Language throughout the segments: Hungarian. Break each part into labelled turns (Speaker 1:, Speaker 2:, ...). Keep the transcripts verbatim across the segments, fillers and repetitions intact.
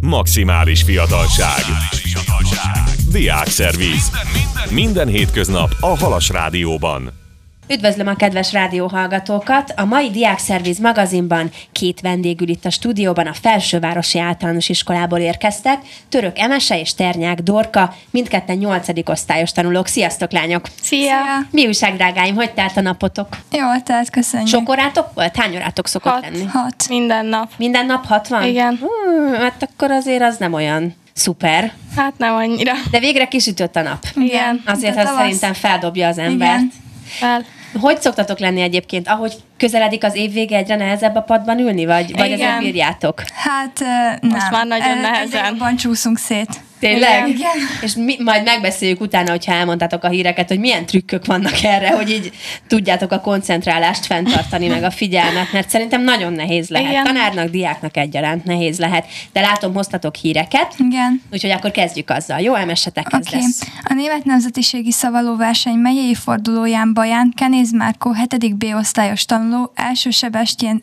Speaker 1: Maximális fiatalság. Diákszerviz. Minden hétköznap a Halas Rádióban.
Speaker 2: Üdvözlöm a kedves rádióhallgatókat! A mai Diákszerviz magazinban két vendég ül itt a stúdióban, a Felsővárosi Általános Iskolából érkeztek, Török Emese és Ternyák Dorka, mindketten nyolcadik osztályos tanulók. Sziasztok, lányok!
Speaker 3: Szia!
Speaker 2: Mi újság, drágáim? Hogy telt a napotok?
Speaker 3: Jól telt, köszönjük.
Speaker 2: Sok órátok volt? Hány órátok szokott
Speaker 3: hat,
Speaker 2: lenni?
Speaker 3: Hat. Minden nap.
Speaker 2: Minden nap hat van?
Speaker 3: Igen.
Speaker 2: Hú, hát akkor azért az nem olyan szuper.
Speaker 3: Hát nem annyira.
Speaker 2: De végre kisütött a nap.
Speaker 3: Igen.
Speaker 2: Azért az
Speaker 3: tavasz...
Speaker 2: szerintem feldobja az embert.
Speaker 3: Igen. Fel.
Speaker 2: Hogy szoktatok lenni egyébként? Ahogy közeledik az év vége, egyre nehezebb a padban ülni, vagy, vagy azért bírjátok?
Speaker 3: Hát nem. Most már nagyon nehezen. Egyre csúszunk szét.
Speaker 2: Tényleg?
Speaker 3: Igen.
Speaker 2: És mi, majd megbeszéljük utána, hogyha elmondtátok a híreket, hogy milyen trükkök vannak erre, hogy így tudjátok a koncentrálást fenntartani, meg a figyelmet, mert szerintem nagyon nehéz lehet.
Speaker 3: Igen.
Speaker 2: Tanárnak, diáknak egyaránt nehéz lehet. De látom, hoztatok híreket.
Speaker 3: Igen.
Speaker 2: Úgyhogy akkor kezdjük azzal. Jó, emesetek, ez
Speaker 3: okay.
Speaker 2: lesz.
Speaker 3: A német nemzetiségi szavalóverseny megyei fordulóján Baján Kenéz Márkó hetedik B-osztályos tanuló, első Sebestyén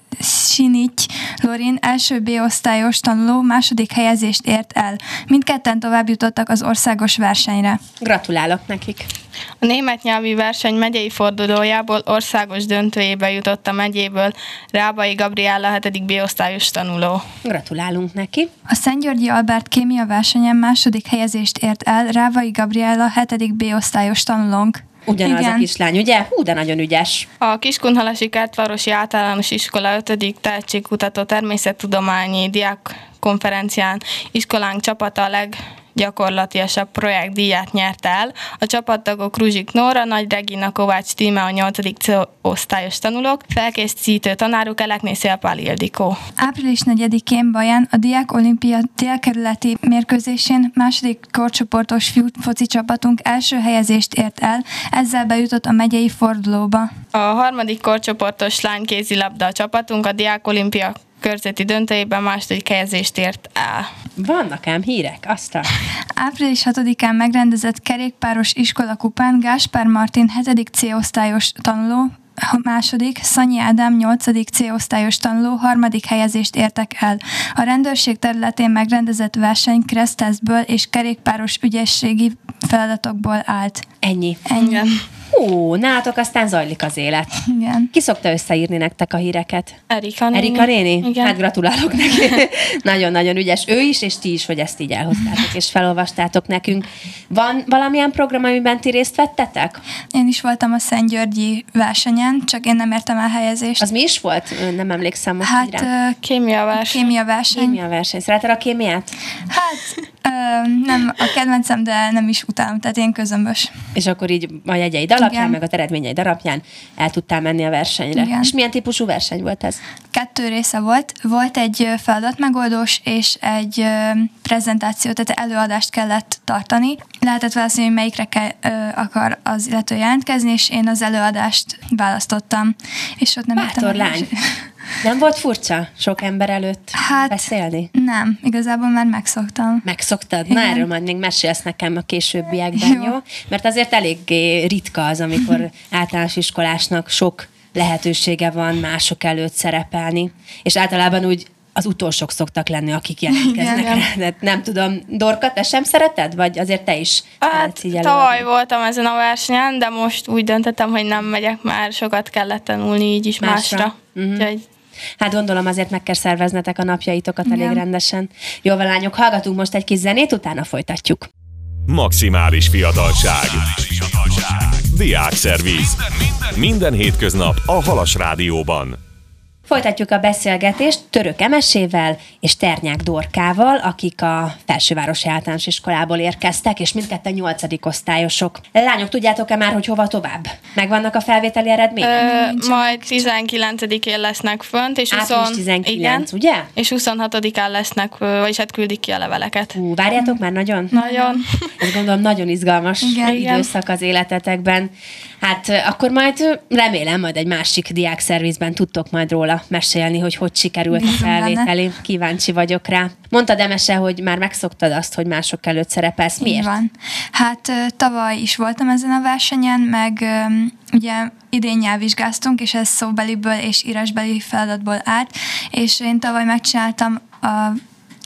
Speaker 3: Sinity Lorin első B-osztályos tanuló második helyezést ért el. Mindketten tovább jutottak az országos versenyre.
Speaker 2: Gratulálok nekik!
Speaker 4: A német nyelvi verseny megyei fordulójából országos döntőjébe jutott a megyéből Rábai Gabriella hetedik B-osztályos tanuló.
Speaker 2: Gratulálunk neki!
Speaker 3: A Szentgyörgyi Albert kémia versenyen második helyezést ért el Rábai Gabriella hetedik B-osztályos tanulónk.
Speaker 2: Ugyanaz
Speaker 3: Igen.
Speaker 2: a kislány, ugye? Hú, de nagyon ügyes.
Speaker 4: A Kiskunhalasi Kertvárosi Általános Iskola ötödik tehetségkutató természettudományi diákkonferencián iskolánk csapata a leggyakorlatiasabb projektdíját nyerte el. A csapattagok Ruzsik Nóra, Nagy Regina, Kovács Tíme a nyolcadik C-osztályos tanulók, felkészítő tanáruk Elekné Szélpál Ildikó.
Speaker 3: Április negyedikén Baján a Diák Olimpia délkerületi mérkőzésén második korcsoportos fiú foci csapatunk első helyezést ért el, ezzel bejutott a megyei fordulóba.
Speaker 4: A harmadik korcsoportos lánykézilabda csapatunk a Diák Olimpia körzeti döntőjében második helyezést ért el.
Speaker 2: Vannak ám hírek, aztán.
Speaker 3: Április hatodikán megrendezett kerékpáros iskolakupán Gáspár Martin hetedik C-osztályos tanuló, második, Szanyi Ádám nyolcadik C-osztályos tanuló harmadik helyezést értek el. A rendőrség területén megrendezett verseny keresztezből és kerékpáros ügyességi feladatokból állt.
Speaker 2: Ennyi.
Speaker 3: Ennyi.
Speaker 4: Igen.
Speaker 2: Hú, nálatok aztán zajlik az élet.
Speaker 3: Igen.
Speaker 2: Ki szokta összeírni nektek a híreket?
Speaker 4: Erika néni.
Speaker 2: Erika néni?
Speaker 4: Igen.
Speaker 2: Hát gratulálok neki. Nagyon-nagyon ügyes. Ő is, és ti is, hogy ezt így elhoztátok, és felolvastátok nekünk. Van valamilyen program, amiben ti részt vettetek?
Speaker 3: Én is voltam a Szentgyörgyi versenyen, csak én nem értem el helyezést.
Speaker 2: Az mi is volt? Nem emlékszem most
Speaker 3: Hát
Speaker 2: így rá.
Speaker 3: ö,
Speaker 4: Kémia verseny.
Speaker 3: kémia verseny.
Speaker 2: Kémia verseny. Szereted a kémiát?
Speaker 3: Hát ö, nem a kedvencem, de nem is utálom, tehát én közömbös.
Speaker 2: És akkor így a jegyeid alapján,
Speaker 3: Igen.
Speaker 2: meg a eredményeid alapján el tudtál menni a versenyre.
Speaker 3: Igen.
Speaker 2: És milyen típusú verseny volt ez?
Speaker 3: Kettő része volt. Volt egy ö, feladatmegoldós és egy ö, prezentáció, tehát előadást kellett tartani. Lehetett választani, hogy melyikre kell, ö, akar az illető jelentkezni, és én az előadást választottam. És ott nem
Speaker 2: Bátor
Speaker 3: értem,
Speaker 2: lány. Nem volt furcsa sok ember előtt
Speaker 3: Hát,
Speaker 2: beszélni?
Speaker 3: Nem, igazából már megszoktam.
Speaker 2: Megszoktad?
Speaker 3: Igen.
Speaker 2: Na, erről majd még mesélsz nekem a későbbiekben, jó? jó? Mert azért eléggé ritka az, amikor általános iskolásnak sok lehetősége van mások előtt szerepelni, és általában úgy az utolsók szoktak lenni, akik jelentkeznek
Speaker 3: Igen.
Speaker 2: rá. De nem tudom, Dorka, te sem szereted? Vagy azért te is
Speaker 4: Hát
Speaker 2: szeretsz így
Speaker 4: tavaly
Speaker 2: előadni?
Speaker 4: voltam ezen a versenyen, de most úgy döntöttem, hogy nem megyek, már sokat kellett tanulni így is
Speaker 2: Másra.
Speaker 4: másra.
Speaker 2: Mhm.
Speaker 4: Úgyhogy
Speaker 2: Hát gondolom azért meg kell szerveznetek a napjaitokat elég
Speaker 3: Igen.
Speaker 2: rendesen. Jó, lányok, hallgatunk most egy kis zenét, utána folytatjuk.
Speaker 1: Maximális fiatalság. Diákszerviz. Minden hétköznap a Halas Rádióban.
Speaker 2: Folytatjuk a beszélgetést Török Emesével és Ternyák Dorkával, akik a Felsővárosi Általános Iskolából érkeztek, és mindketten nyolcadik osztályosok. Lányok, tudjátok-e már, hogy hova tovább? Megvannak a felvételi eredmények?
Speaker 4: Ö, majd tizenkilencedikén lesznek fönt, és
Speaker 2: Április
Speaker 4: huszon...
Speaker 2: tizenkilenc,
Speaker 4: igen,
Speaker 2: ugye?
Speaker 4: és huszonhatodikán lesznek, ö, vagyis hát küldik ki a leveleket.
Speaker 2: Hú, várjátok már nagyon?
Speaker 4: Nagyon.
Speaker 2: Ez gondolom nagyon izgalmas
Speaker 3: Igen.
Speaker 2: időszak az életetekben. Hát akkor majd remélem, majd egy másik diákszervizben tudtok majd róla mesélni, hogy hogy sikerült a
Speaker 3: Bízom
Speaker 2: felvételi. Kíváncsi vagyok rá. Mondtad, Emese, hogy már megszoktad azt, hogy mások előtt szerepelsz. Miért?
Speaker 3: Így van. Hát ö, tavaly is voltam ezen a versenyen, meg ö, ugye idén nyelvvizsgáztunk, és ez szóbeliből és írásbeli feladatból állt, és én tavaly megcsináltam a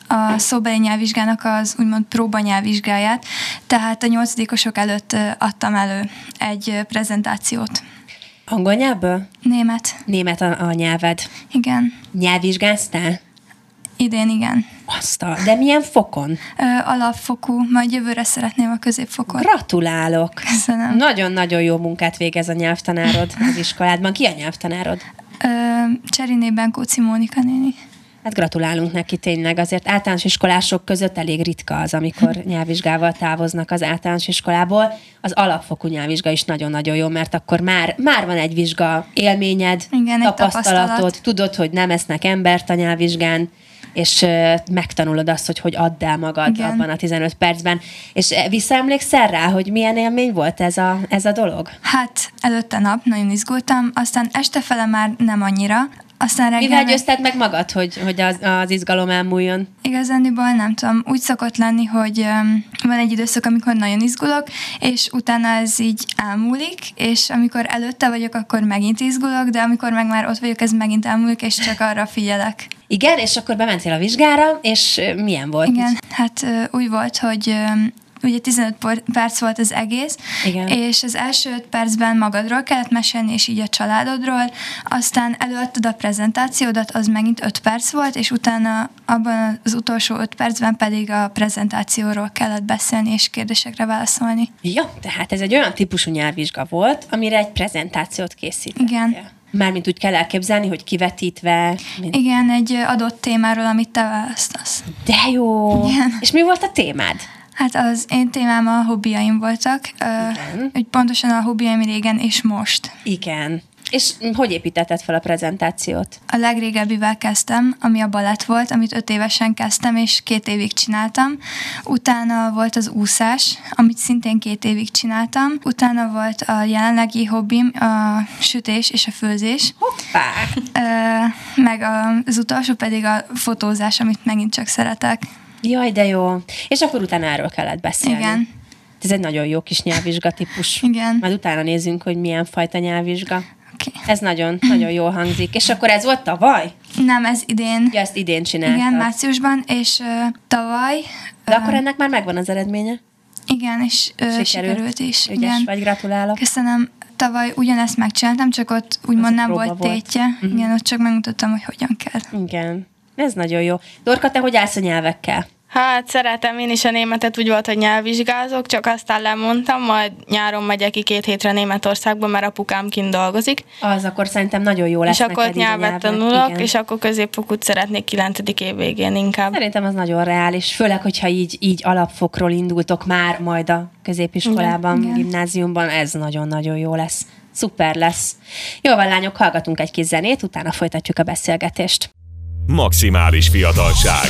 Speaker 3: a szóbeli nyelvvizsgának az úgymond próbanyelvvizsgáját, tehát a nyolcadikosok előtt ö, adtam elő egy ö, prezentációt.
Speaker 2: Angol nyelvből?
Speaker 3: Német.
Speaker 2: Német a, a nyelved.
Speaker 3: Igen.
Speaker 2: Nyelvvizsgáztál?
Speaker 3: Idén igen.
Speaker 2: Azt a, de milyen fokon?
Speaker 3: Ö, alapfokú, majd jövőre szeretném a középfokot.
Speaker 2: Gratulálok!
Speaker 3: Köszönöm.
Speaker 2: Nagyon-nagyon jó munkát végez a nyelvtanárod az iskoládban. Ki a nyelvtanárod?
Speaker 3: Ö, Cseriné Benkóci Mónika néni.
Speaker 2: Hát gratulálunk neki tényleg, azért általános iskolások között elég ritka az, amikor nyelvvizsgával távoznak az általános iskolából. Az alapfokú nyelvvizsga is nagyon-nagyon jó, mert akkor már, már van egy vizsga élményed,
Speaker 3: Igen, egy
Speaker 2: tapasztalatod,
Speaker 3: tapasztalat.
Speaker 2: tudod, hogy nem esznek embert a nyelvvizsgán, és uh, megtanulod azt, hogy hogy add el magad
Speaker 3: Igen.
Speaker 2: abban a tizenöt percben. És visszaemlékszel rá, hogy milyen élmény volt ez a, ez a dolog?
Speaker 3: Hát előtte nap nagyon izgultam, aztán este fele már nem annyira, aztán reggel...
Speaker 2: Mivel győzted meg magad, hogy, hogy az, az izgalom elmúljon?
Speaker 3: Igazániból nem tudom, úgy szokott lenni, hogy um, van egy időszak, amikor nagyon izgulok, és utána ez így elmúlik, és amikor előtte vagyok, akkor megint izgulok, de amikor meg már ott vagyok, ez megint elmúlik, és csak arra figyelek.
Speaker 2: Igen, és akkor bementél a vizsgára, és milyen volt?
Speaker 3: Igen, hát uh, úgy volt, hogy... Um, ugye tizenöt perc volt az egész,
Speaker 2: Igen.
Speaker 3: és az első öt percben magadról kellett mesélni, és így a családodról, aztán előadtad a prezentációdat, az megint öt perc volt, és utána abban az utolsó öt percben pedig a prezentációról kellett beszélni, és kérdésekre válaszolni.
Speaker 2: Ja, tehát ez egy olyan típusú nyelvvizsga volt, amire egy prezentációt készítettél.
Speaker 3: Igen.
Speaker 2: Mármint úgy kell elképzelni, hogy kivetítve. Mint...
Speaker 3: Igen, egy adott témáról, amit te választasz.
Speaker 2: De jó!
Speaker 3: Igen.
Speaker 2: És mi volt a témád?
Speaker 3: Hát az én témám a hobbiaim voltak,
Speaker 2: Igen.
Speaker 3: hogy pontosan a hobbiaim régen és most.
Speaker 2: Igen. És hogy építetted fel a prezentációt?
Speaker 3: A legrégebbivel kezdtem, ami a balett volt, amit öt évesen kezdtem, és két évig csináltam. Utána volt az úszás, amit szintén két évig csináltam. Utána volt a jelenlegi hobbim, a sütés és a főzés.
Speaker 2: Hoppá!
Speaker 3: Ö, meg az utolsó pedig a fotózás, amit megint csak szeretek.
Speaker 2: Jaj, de jó. És akkor utána erről kellett beszélni.
Speaker 3: Igen.
Speaker 2: Ez egy nagyon jó kis nyelvvizsga típus.
Speaker 3: Igen.
Speaker 2: Majd utána nézzünk, hogy milyen fajta nyelvvizsga.
Speaker 3: Okay.
Speaker 2: Ez nagyon, nagyon jól hangzik. És akkor ez volt tavaly?
Speaker 3: Nem, ez idén.
Speaker 2: Ja, ezt idén csináltad.
Speaker 3: Igen, márciusban, és uh, tavaly...
Speaker 2: De akkor ennek már megvan az eredménye?
Speaker 3: Igen, és uh, sikerült. sikerült is.
Speaker 2: Ügyes
Speaker 3: Igen.
Speaker 2: vagy, gratulálok.
Speaker 3: Köszönöm. Tavaly ugyanezt megcsináltam, csak ott úgymond nem volt, volt tétje. Uh-huh. Igen, ott csak megmutattam, hogy hogyan kell.
Speaker 2: Igen, ez nagyon jó. Dorka, te hogy állsz a nyelvekkel?
Speaker 4: Hát szeretem én is a németet, úgy volt, hogy nyelvvizsgázok, csak aztán lemondtam, majd nyáron megyek ki két hétre Németországba, mert apukám kint dolgozik.
Speaker 2: Az akkor szerintem nagyon jó lesz.
Speaker 4: És akkor nyelvet tanulok,
Speaker 2: igen.
Speaker 4: És akkor középfokút szeretnék kilencedik év végén inkább.
Speaker 2: Szerintem az nagyon reális, főleg, hogyha így, így alapfokról indultok már, majd a középiskolában, igen. gimnáziumban, ez nagyon-nagyon jó lesz. Szuper lesz. Jó van, lányok, hallgatunk egy kis zenét, utána folytatjuk a beszélgetést.
Speaker 1: Maximális fiatalság.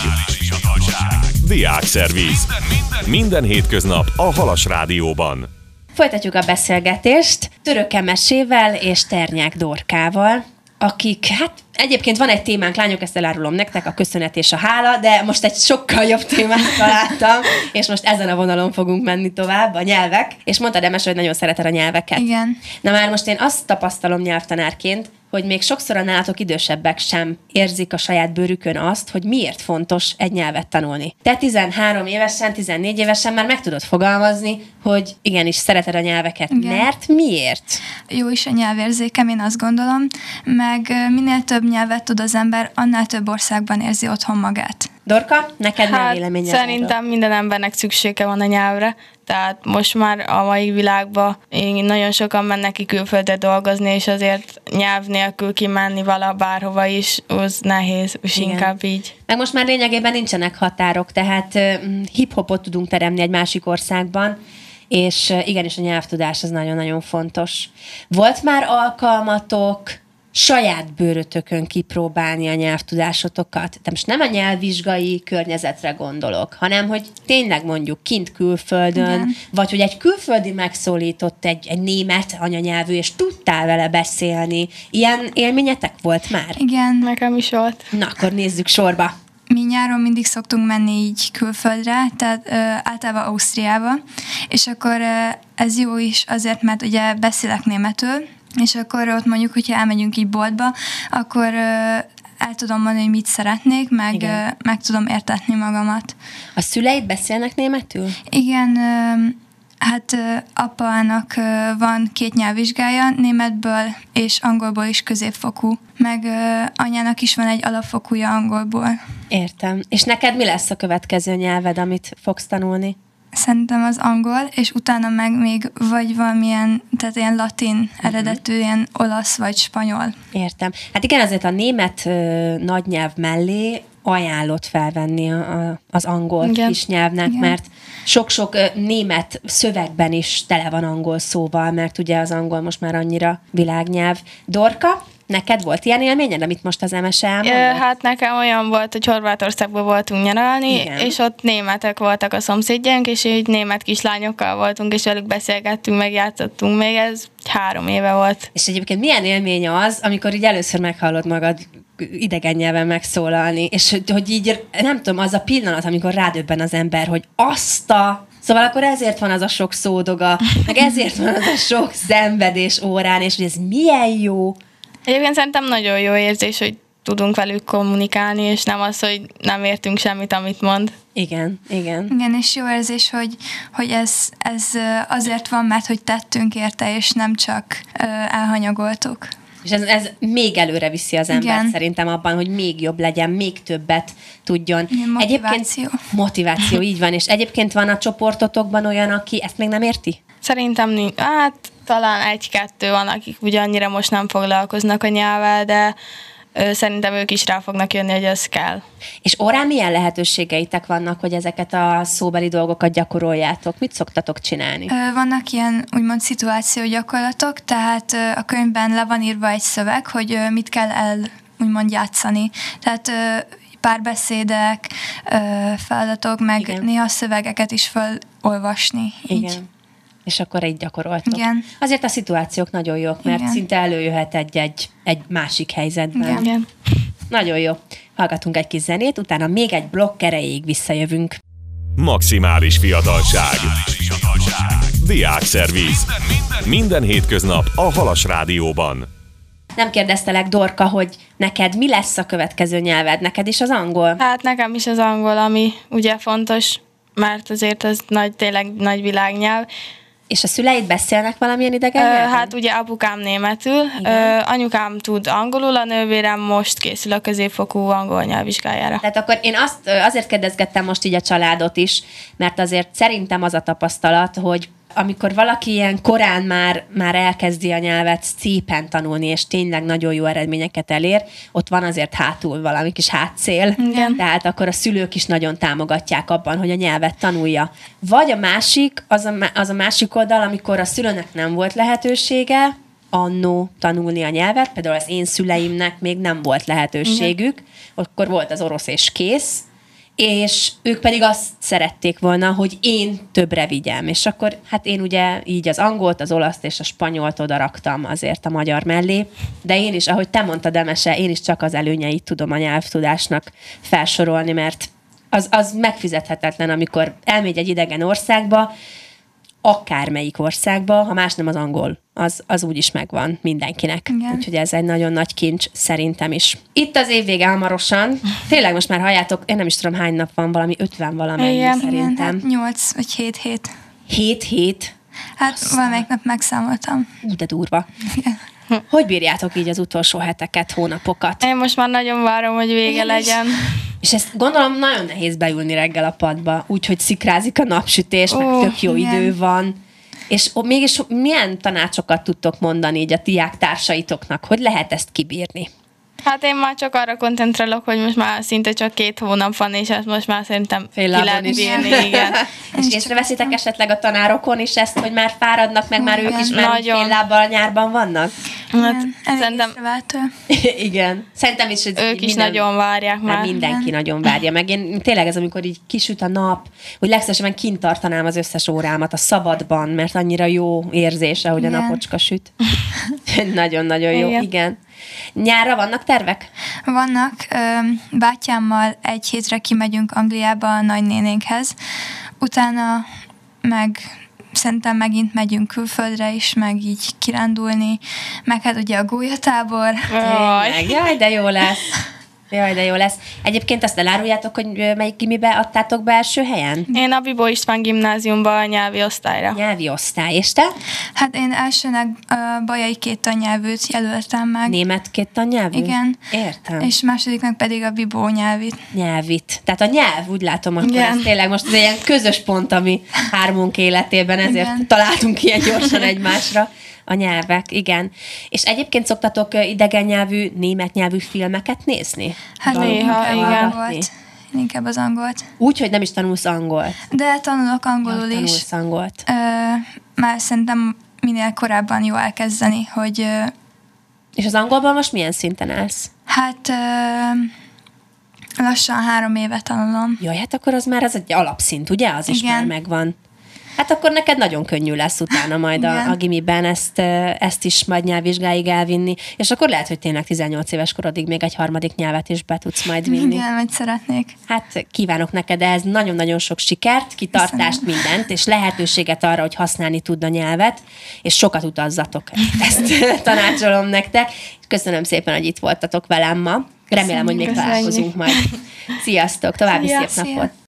Speaker 1: Diákszerviz. Minden hétköznap a Halas Rádióban.
Speaker 2: Folytatjuk a beszélgetést Török Emesével és Ternyák Dorkával, akik, hát egyébként van egy témánk, lányok, ezt elárulom nektek, a köszönet és a hála, de most egy sokkal jobb témát találtam, és most ezen a vonalon fogunk menni tovább, a nyelvek. És mondtad, Emes, hogy nagyon szereted a nyelveket.
Speaker 3: Igen.
Speaker 2: Na már most én azt tapasztalom nyelvtanárként, hogy még sokszor a nálatok idősebbek sem érzik a saját bőrükön azt, hogy miért fontos egy nyelvet tanulni. Te tizenhárom évesen, tizennégy évesen már meg tudod fogalmazni, hogy igenis szereted a nyelveket. Igen. Mert miért?
Speaker 3: Jó is a nyelvérzékem, én azt gondolom, meg minél több nyelvet tud az ember, annál több országban érzi otthon magát.
Speaker 2: Dorka, neked
Speaker 4: hát,
Speaker 2: már véleményed?
Speaker 4: Szerintem arra? Minden embernek szüksége van a nyelvre, tehát most már a mai világban nagyon sokan mennek ki külföldre dolgozni, és azért nyelv nélkül kimenni vala bárhova is, az nehéz, és igen. Inkább így.
Speaker 2: Meg most már lényegében nincsenek határok, tehát uh, hip-hopot tudunk teremni egy másik országban, és uh, igenis a nyelvtudás az nagyon-nagyon fontos. Volt már alkalmatok saját bőrötökön kipróbálni a nyelvtudásotokat? De most nem a nyelvvizsgai környezetre gondolok, hanem hogy tényleg mondjuk kint külföldön, igen. Vagy hogy egy külföldi megszólított egy, egy német anyanyelvű, és tudtál vele beszélni. Ilyen élményetek volt már?
Speaker 3: Igen.
Speaker 4: Nekem is volt.
Speaker 2: Na, akkor nézzük sorba.
Speaker 3: Mi nyáron mindig szoktunk menni így külföldre, tehát ö, általában Ausztriába, és akkor ö, ez jó is azért, mert ugye beszélek németül, és akkor ott mondjuk, hogyha elmegyünk így boltba, akkor ö, el tudom mondani, hogy mit szeretnék, meg, ö, meg tudom értetni magamat.
Speaker 2: A szüleid beszélnek németül?
Speaker 3: Igen, ö, hát ö, apának ö, van két nyelvvizsgája, németből és angolból is középfokú, meg ö, anyának is van egy alapfokúja angolból.
Speaker 2: Értem. És neked mi lesz a következő nyelved, amit fogsz tanulni?
Speaker 3: Szerintem az angol, és utána meg még vagy valamilyen, tehát ilyen latin eredetű, uh-huh. ilyen olasz vagy spanyol.
Speaker 2: Értem. Hát igen, azért a német ö, nagynyelv mellé ajánlott felvenni a, a, az angol
Speaker 4: igen.
Speaker 2: kis nyelvnek, igen. mert sok-sok ö, német szövegben is tele van angol szóval, mert ugye az angol most már annyira világnyelv. Dorka, neked volt ilyen élményed, amit most az em es e elmondott?
Speaker 4: Hát nekem olyan volt, hogy Horvátországban voltunk nyaralni, igen. és ott németek voltak a szomszédjaink, és így német kislányokkal voltunk, és velük beszélgettünk, megjátszottunk, még ez három éve volt.
Speaker 2: És egyébként milyen élmény az, amikor így először meghallod magad idegen nyelven megszólalni, és hogy, hogy így, nem tudom, az a pillanat, amikor rádöbben az ember, hogy azt a... Szóval akkor ezért van az a sok szódoga, meg ezért van az a sok szenvedés órán, és hogy ez milyen jó.
Speaker 4: Egyébként szerintem nagyon jó érzés, hogy tudunk velük kommunikálni, és nem az, hogy nem értünk semmit, amit mond.
Speaker 2: Igen, igen.
Speaker 3: Igen, és jó érzés, hogy, hogy ez, ez azért van, mert hogy tettünk érte, és nem csak elhanyagoltuk.
Speaker 2: És ez, ez még előre viszi az embert
Speaker 3: igen.
Speaker 2: szerintem abban, hogy még jobb legyen, még többet tudjon.
Speaker 3: Igen, motiváció.
Speaker 2: Egyébként, motiváció, így van. És egyébként van a csoportotokban olyan, aki ezt még nem érti?
Speaker 4: Szerintem nincs. Hát talán egy-kettő van, akik ugye annyira most nem foglalkoznak a nyelvvel, de ö, szerintem ők is rá fognak jönni, hogy ez kell.
Speaker 2: És órán milyen lehetőségeitek vannak, hogy ezeket a szóbeli dolgokat gyakoroljátok? Mit szoktatok csinálni?
Speaker 3: Vannak ilyen úgymond szituációgyakorlatok, tehát a könyvben le van írva egy szöveg, hogy mit kell el úgymond játszani. Tehát párbeszédek, feladatok, meg igen. néha szövegeket is felolvasni. Így.
Speaker 2: Igen. És akkor így gyakoroltok.
Speaker 3: Igen.
Speaker 2: Azért a szituációk nagyon jók, mert igen. szinte előjöhet egy-egy egy másik helyzetben.
Speaker 3: Igen.
Speaker 4: Igen.
Speaker 2: Nagyon jó. Hallgatunk egy kis zenét, utána még egy blokk erejéig visszajövünk.
Speaker 1: Maximális fiatalság. Diákszerviz. Minden hétköznap a Halas Rádióban.
Speaker 2: Nem kérdeztelek, Dorka, hogy neked mi lesz a következő nyelved? Neked is az angol?
Speaker 4: Hát nekem is az angol, ami ugye fontos, mert azért az nagy, tényleg nagy világnyelv.
Speaker 2: És a szüleid beszélnek valamilyen idegen nyelven?
Speaker 4: Hát ugye apukám németül, Ö, anyukám tud angolul, a nővérem most készül a középfokú angol nyelvvizsgájára.
Speaker 2: Tehát akkor én azt, azért kérdezgettem most így a családot is, mert azért szerintem az a tapasztalat, hogy amikor valaki ilyen korán már, már elkezdi a nyelvet szépen tanulni, és tényleg nagyon jó eredményeket elér, ott van azért hátul valami kis hátszél.
Speaker 4: Igen.
Speaker 2: Tehát akkor a szülők is nagyon támogatják abban, hogy a nyelvet tanulja. Vagy a másik, az a, az a másik oldal, amikor a szülőnek nem volt lehetősége annó tanulni a nyelvet, például az én szüleimnek még nem volt lehetőségük, igen. akkor volt az orosz és kész, és ők pedig azt szerették volna, hogy én többre vigyem. És akkor hát én ugye így az angolt, az olaszt és a spanyolt oda raktam azért a magyar mellé, de én is, ahogy te mondtad, Emese, én is csak az előnyeit tudom a nyelvtudásnak felsorolni, mert az, az megfizethetetlen, amikor elmegy egy idegen országba, akármelyik országba, ha más nem az angol, az, az úgyis megvan mindenkinek. Igen. Úgyhogy ez egy nagyon nagy kincs szerintem is. Itt az évvége hamarosan. Tényleg most már halljátok, én nem is tudom hány nap van, valami ötven valamennyi
Speaker 3: igen,
Speaker 2: szerintem.
Speaker 3: Igen, hát nyolc vagy hét hét.
Speaker 2: Hét hét?
Speaker 3: Hát aztán valamelyik nap megszámoltam.
Speaker 2: Ú, de durva.
Speaker 3: Igen.
Speaker 2: Hogy bírjátok így az utolsó heteket, hónapokat?
Speaker 4: Én most már nagyon várom, hogy vége
Speaker 2: Én
Speaker 4: legyen.
Speaker 2: Is. És ezt gondolom nagyon nehéz beülni reggel a padba, úgyhogy szikrázik a napsütés,
Speaker 4: Ó,
Speaker 2: meg tök jó
Speaker 3: igen.
Speaker 2: idő van. És mégis milyen tanácsokat tudtok mondani így a diák társaitoknak? Hogy lehet ezt kibírni?
Speaker 4: Hát én már csak arra koncentrálok, hogy most már szinte csak két hónap van, és ezt most már szerintem Fél ki lehet bírni. Igen.
Speaker 2: És észreveszitek esetleg a tanárokon is ezt, hogy már fáradnak, meg már
Speaker 3: igen.
Speaker 2: ők is már
Speaker 4: Nagyon.
Speaker 2: fél lábbal a nyárban vannak?
Speaker 4: Hát,
Speaker 3: igen,
Speaker 4: szerintem
Speaker 2: igen. Szerintem is, hogy
Speaker 4: ők is
Speaker 2: minden,
Speaker 4: nagyon várják már.
Speaker 2: már mindenki igen. nagyon várja. Meg én tényleg ez, amikor így kisüt a nap, hogy legszívesebben kint tartanám az összes órámat a szabadban, mert annyira jó érzése, hogy igen. a napocska süt. Nagyon-nagyon jó. Igen. igen. Nyárra vannak tervek?
Speaker 3: Vannak. Bátyámmal egy hétre kimegyünk Angliába a nagynénénkhez. Utána meg szerintem megint megyünk külföldre is, meg így kirándulni. Meg hát ugye a gólyatábor.
Speaker 2: Tényleg. Jaj, de jó lesz. Jaj, de jó lesz. Egyébként azt eláruljátok, hogy melyik gimibe adtátok be első helyen?
Speaker 4: Én a Bibó István gimnáziumban a nyelvi osztályra.
Speaker 2: Nyelvi osztály. És te?
Speaker 3: Hát én elsőnek a bajai két tannyelvűt jelöltem meg.
Speaker 2: Német két tannyelvű?
Speaker 3: Igen.
Speaker 2: Értem.
Speaker 3: És másodiknak pedig a Bibó nyelvit.
Speaker 2: Nyelvit. Tehát a nyelv, úgy látom, akkor
Speaker 4: Igen.
Speaker 2: ez tényleg most ez egy ilyen közös pont, ami hármunk életében, ezért
Speaker 3: Igen.
Speaker 2: találtunk ilyen gyorsan egymásra. A nyelvek, igen. És egyébként szoktatok idegen nyelvű, német nyelvű filmeket nézni?
Speaker 3: Hát
Speaker 4: Néha,
Speaker 3: inkább
Speaker 4: igen.
Speaker 3: angolt. Inkább az angolt.
Speaker 2: Úgy, hogy nem is tanulsz angolt.
Speaker 3: De tanulok angolul
Speaker 2: Ja,
Speaker 3: is.
Speaker 2: tanulsz angolt.
Speaker 3: Ö, már szerintem minél korábban jó elkezdeni, hogy ö,
Speaker 2: És az angolban most milyen szinten állsz?
Speaker 3: hát ö, lassan három éve tanulom.
Speaker 2: Jaj, hát akkor az már az egy alapszint, ugye? Az is
Speaker 3: Igen.
Speaker 2: már megvan. Hát akkor neked nagyon könnyű lesz utána majd a,
Speaker 3: Igen.
Speaker 2: a gimiben ezt, ö, ezt is majd nyelvvizsgáig elvinni, és akkor lehet, hogy tényleg tizennyolc éves korodig még egy harmadik nyelvet is be tudsz majd vinni.
Speaker 3: Igen, vagy szeretnék.
Speaker 2: Hát kívánok neked ehhez nagyon-nagyon sok sikert, kitartást,
Speaker 3: Köszönöm.
Speaker 2: mindent, és lehetőséget arra, hogy használni tudd a nyelvet, és sokat utazzatok. Ezt tanácsolom nektek. Köszönöm szépen, hogy itt voltatok velem ma. Remélem, hogy még
Speaker 4: Köszönjük.
Speaker 2: találkozunk majd. Sziasztok, további
Speaker 4: Szia,
Speaker 2: szép
Speaker 3: szia.
Speaker 2: napot!